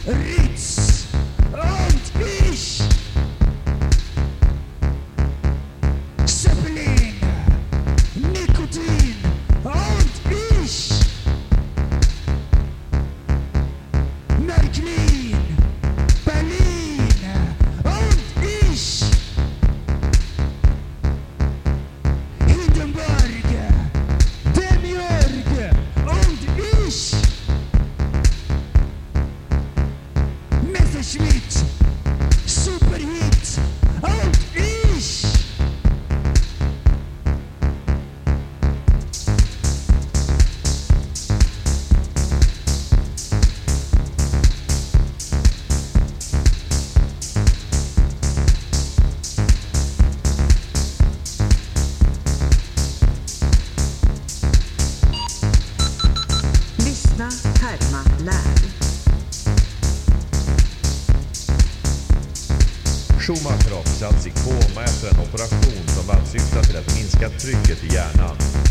Ritz und ich. Zeppelin, Nikotin und ich. Märklin, Berlin und ich. Hindenburg, Demiurg und ich. Messerschmitt, Superhit und ich. Lyssna, härma, lär. Schumacher har försatts i koma efter en operation som var syftar till att minska trycket i hjärnan.